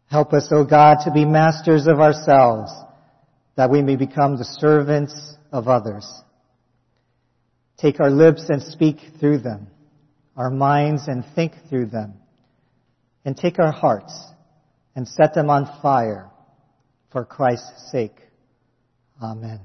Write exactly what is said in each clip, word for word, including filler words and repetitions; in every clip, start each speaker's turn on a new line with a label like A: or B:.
A: Help us, O God, to be masters of ourselves, that we may become the servants of others. Take our lips and speak through them, our minds and think through them, and take our hearts and set them on fire for Christ's sake. Amen.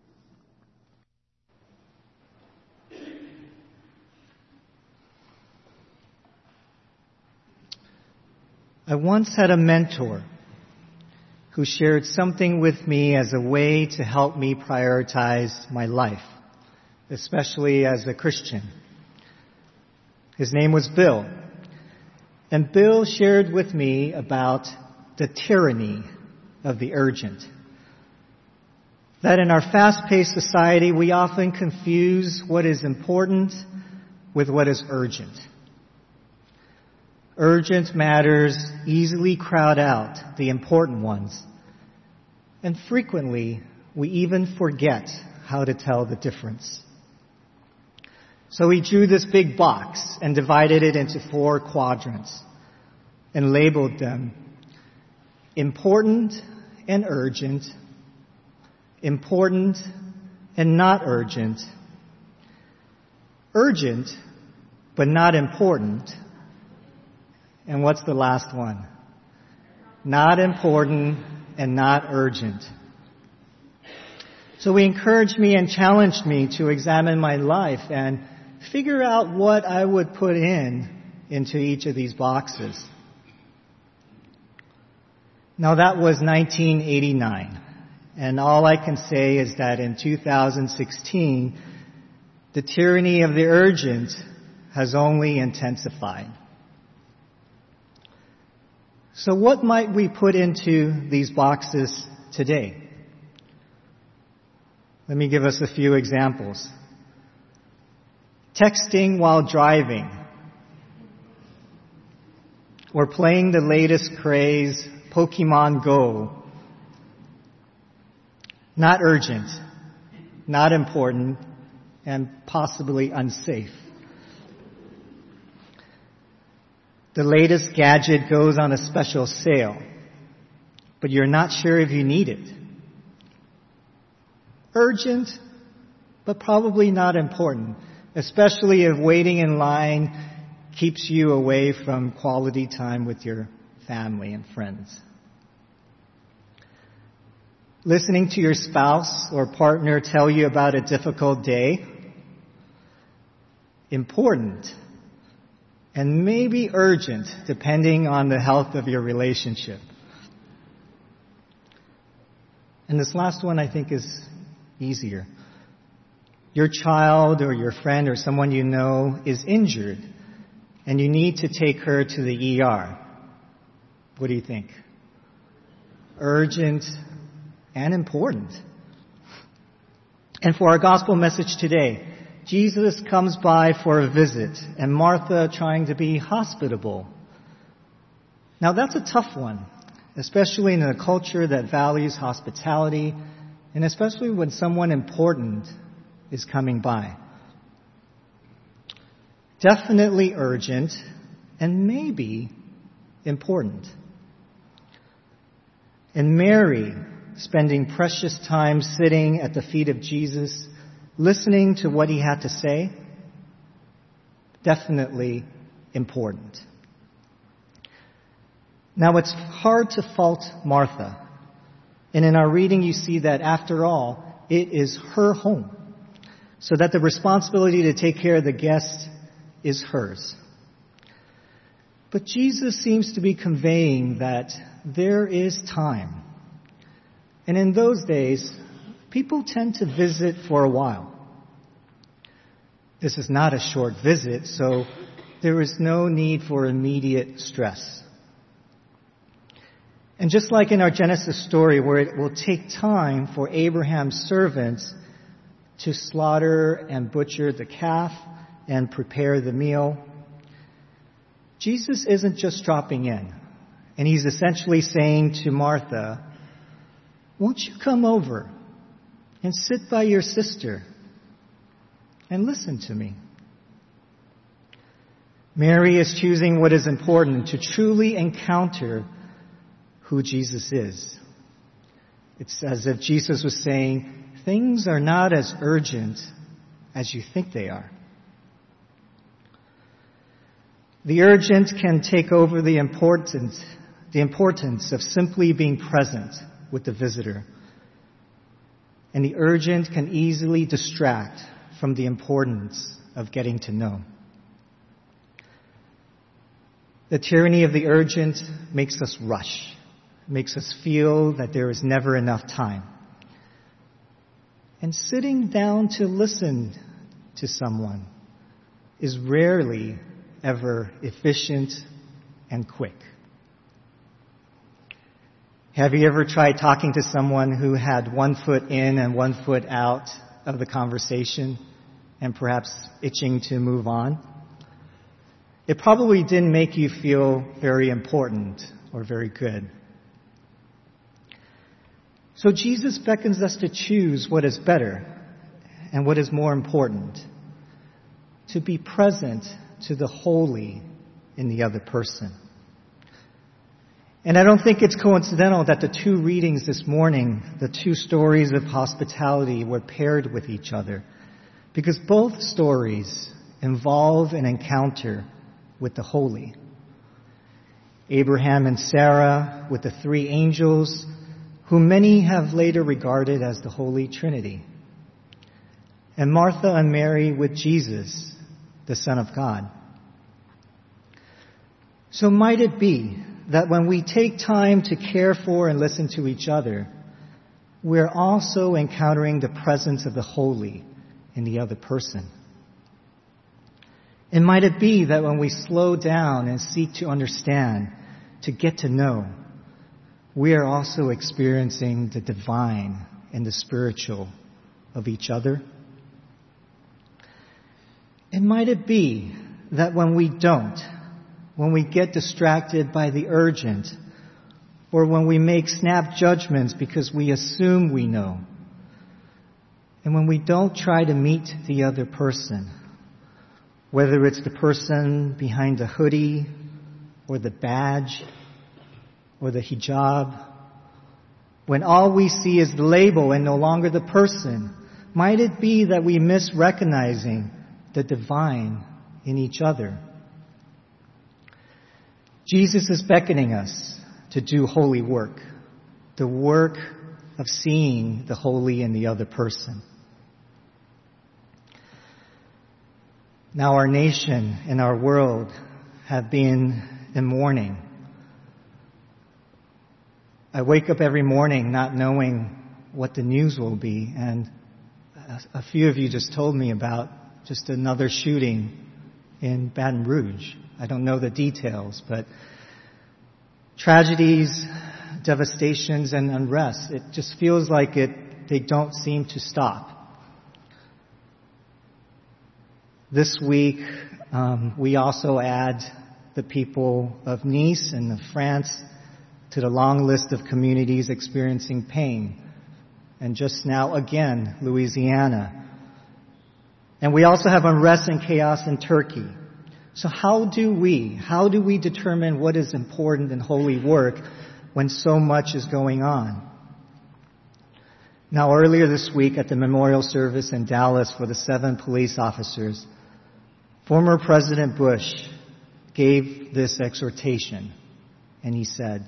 A: I once had a mentor who shared something with me as a way to help me prioritize my life, especially as a Christian. His name was Bill. And Bill shared with me about the tyranny of the urgent. That in our fast-paced society, we often confuse what is important with what is urgent. Urgent matters easily crowd out the important ones. And frequently, we even forget how to tell the difference. So he drew this big box and divided it into four quadrants and labeled them important and urgent, important and not urgent, urgent but not important, and what's the last one? Not important and not urgent. So he encouraged me and challenged me to examine my life and figure out what I would put in into each of these boxes. Now that was nineteen eighty-nine, and all I can say is that in two thousand sixteen, the tyranny of the urgent has only intensified. So what might we put into these boxes today? Let me give us a few examples. Texting while driving, or playing the latest craze, Pokemon Go. Not urgent, not important, and possibly unsafe. The latest gadget goes on a special sale, but you're not sure if you need it. Urgent, but probably not important, especially if waiting in line keeps you away from quality time with your family and friends. Listening to your spouse or partner tell you about a difficult day. Important. And maybe urgent, depending on the health of your relationship. And this last one I think is easier. Your child or your friend or someone you know is injured, and you need to take her to the E R. What do you think? Urgent and important. And for our gospel message today, Jesus comes by for a visit, and Martha trying to be hospitable. Now that's a tough one, especially in a culture that values hospitality, and especially when someone important is coming by. Definitely urgent, and maybe important. And Mary, spending precious time sitting at the feet of Jesus, listening to what he had to say, definitely important. Now it's hard to fault Martha. And in our reading you see that after all, it is her home. So that the responsibility to take care of the guests is hers. But Jesus seems to be conveying that there is time. And in those days, people tend to visit for a while. This is not a short visit, so there is no need for immediate stress. And just like in our Genesis story, where it will take time for Abraham's servants to slaughter and butcher the calf and prepare the meal, Jesus isn't just dropping in. And he's essentially saying to Martha, won't you come over and sit by your sister and listen to me? Mary is choosing what is important, to truly encounter who Jesus is. It's as if Jesus was saying, things are not as urgent as you think they are. The urgent can take over the importance, the importance of simply being present with the visitor. And the urgent can easily distract from the importance of getting to know. The tyranny of the urgent makes us rush, makes us feel that there is never enough time. And sitting down to listen to someone is rarely ever efficient and quick. Have you ever tried talking to someone who had one foot in and one foot out of the conversation and perhaps itching to move on? It probably didn't make you feel very important or very good. So Jesus beckons us to choose what is better and what is more important, to be present to the holy in the other person. And I don't think it's coincidental that the two readings this morning, the two stories of hospitality, were paired with each other, because both stories involve an encounter with the holy. Abraham and Sarah with the three angels, whom many have later regarded as the Holy Trinity. And Martha and Mary with Jesus, the Son of God. So might it be that when we take time to care for and listen to each other, we're also encountering the presence of the holy in the other person. And might it be that when we slow down and seek to understand, to get to know, we are also experiencing the divine and the spiritual of each other? And might it be that when we don't, when we get distracted by the urgent, or when we make snap judgments because we assume we know, and when we don't try to meet the other person, whether it's the person behind the hoodie, or the badge, or the hijab, when all we see is the label and no longer the person, might it be that we miss recognizing the divine in each other? Jesus is beckoning us to do holy work, the work of seeing the holy in the other person. Now our nation and our world have been in mourning. I wake up every morning not knowing what the news will be, and a few of you just told me about just another shooting in Baton Rouge. I don't know the details, but tragedies, devastations, and unrest, it just feels like it, they don't seem to stop. This week, um, we also add the people of Nice and of France to the long list of communities experiencing pain. And just now, again, Louisiana. And we also have unrest and chaos in Turkey. So how do we, how do we determine what is important in holy work when so much is going on? Now, earlier this week at the memorial service in Dallas for the seven police officers, former President Bush gave this exhortation, and he said,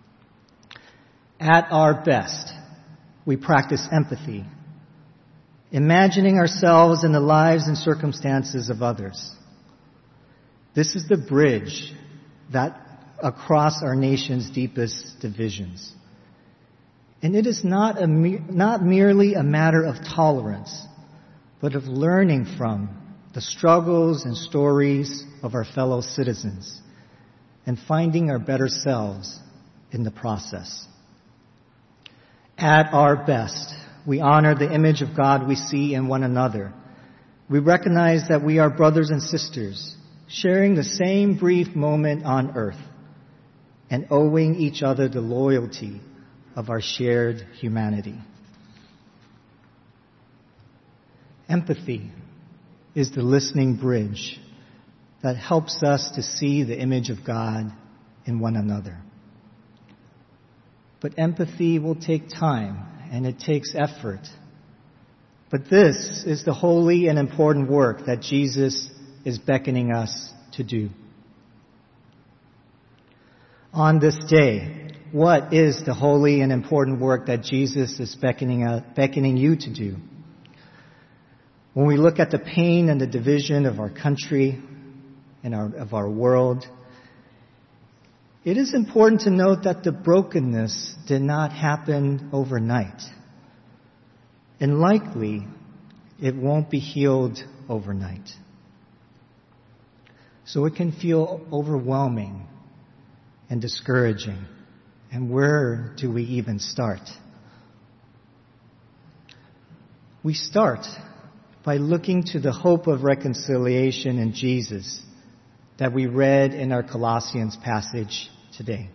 A: "At our best, we practice empathy, imagining ourselves in the lives and circumstances of others. This is the bridge that across our nation's deepest divisions. And it is not a me- not merely a matter of tolerance, but of learning from the struggles and stories of our fellow citizens and finding our better selves in the process. At our best, we honor the image of God we see in one another. We recognize that we are brothers and sisters, sharing the same brief moment on earth and owing each other the loyalty of our shared humanity." Empathy is the listening bridge that helps us to see the image of God in one another. But empathy will take time, and it takes effort. But this is the holy and important work that Jesus is beckoning us to do. On this day, what is the holy and important work that Jesus is beckoning, uh, beckoning you to do? When we look at the pain and the division of our country and our, of our world, it is important to note that the brokenness did not happen overnight. And likely, it won't be healed overnight. So it can feel overwhelming and discouraging. And where do we even start? We start by looking to the hope of reconciliation in Jesus that we read in our Colossians passage today.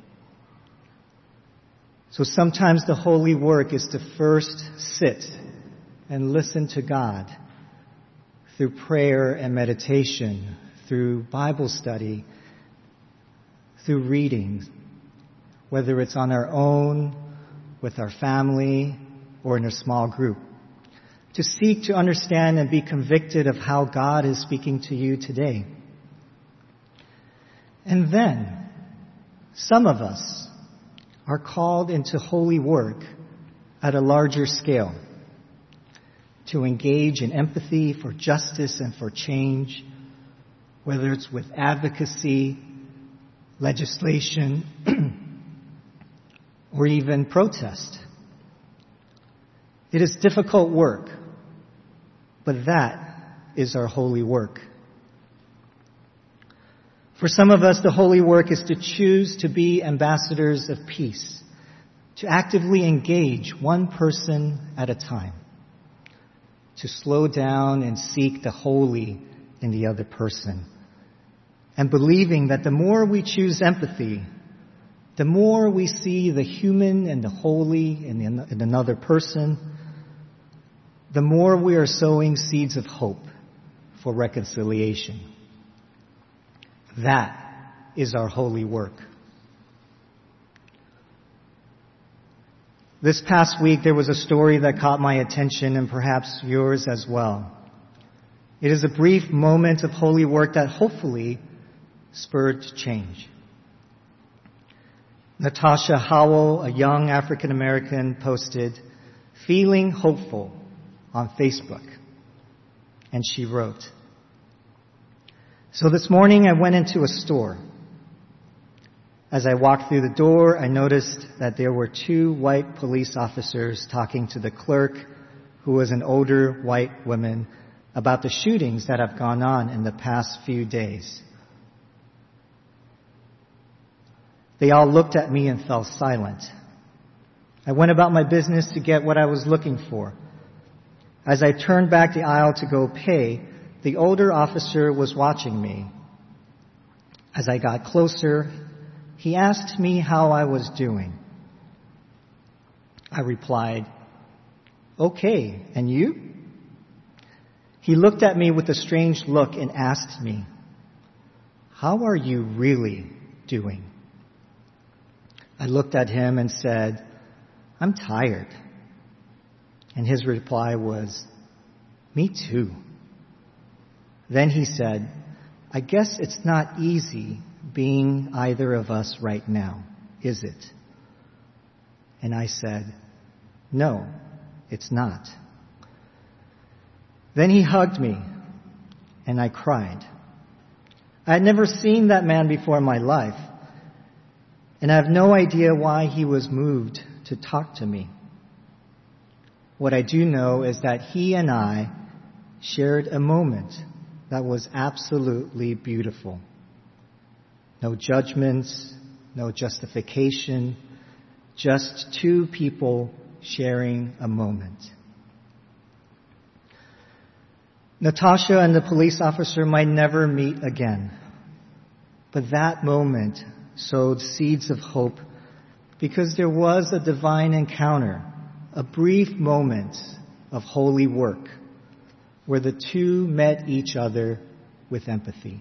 A: So sometimes the holy work is to first sit and listen to God through prayer and meditation, through Bible study, through readings, whether it's on our own, with our family, or in a small group, to seek to understand and be convicted of how God is speaking to you today. And then, some of us are called into holy work at a larger scale, to engage in empathy for justice and for change, whether it's with advocacy, legislation, or even protest. It is difficult work, but that is our holy work. For some of us, the holy work is to choose to be ambassadors of peace, to actively engage one person at a time, to slow down and seek the holy in the other person, and believing that the more we choose empathy, the more we see the human and the holy in, in another person, the more we are sowing seeds of hope for reconciliation. That is our holy work. This past week, there was a story that caught my attention and perhaps yours as well. It is a brief moment of holy work that hopefully spurred change. Natasha Howell, a young African American, posted, "Feeling hopeful," on Facebook. And she wrote, "So this morning I went into a store. As I walked through the door, I noticed that there were two white police officers talking to the clerk, who was an older white woman, about the shootings that have gone on in the past few days. They all looked at me and fell silent. I went about my business to get what I was looking for. As I turned back the aisle to go pay, the older officer was watching me. As I got closer, he asked me how I was doing. I replied, "Okay, and you?" He looked at me with a strange look and asked me, "How are you really doing?" I looked at him and said, "I'm tired." And his reply was, "Me too." Then he said, "I guess it's not easy being either of us right now, is it?" And I said, "No, it's not." Then he hugged me, and I cried. I had never seen that man before in my life, and I have no idea why he was moved to talk to me. What I do know is that he and I shared a moment that was absolutely beautiful. No judgments, no justification, just two people sharing a moment. Natasha and the police officer might never meet again, but that moment sowed seeds of hope because there was a divine encounter, a brief moment of holy work where the two met each other with empathy.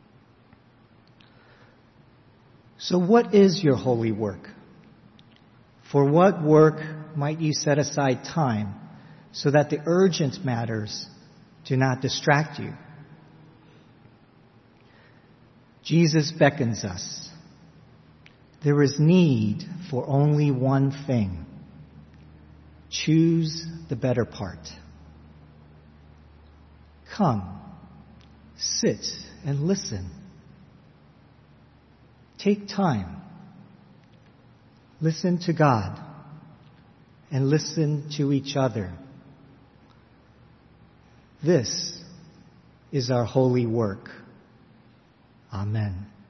A: So what is your holy work? For what work might you set aside time so that the urgent matters do not distract you? Jesus beckons us. There is need for only one thing. Choose the better part. Come, sit and listen. Take time. Listen to God and listen to each other. This is our holy work. Amen.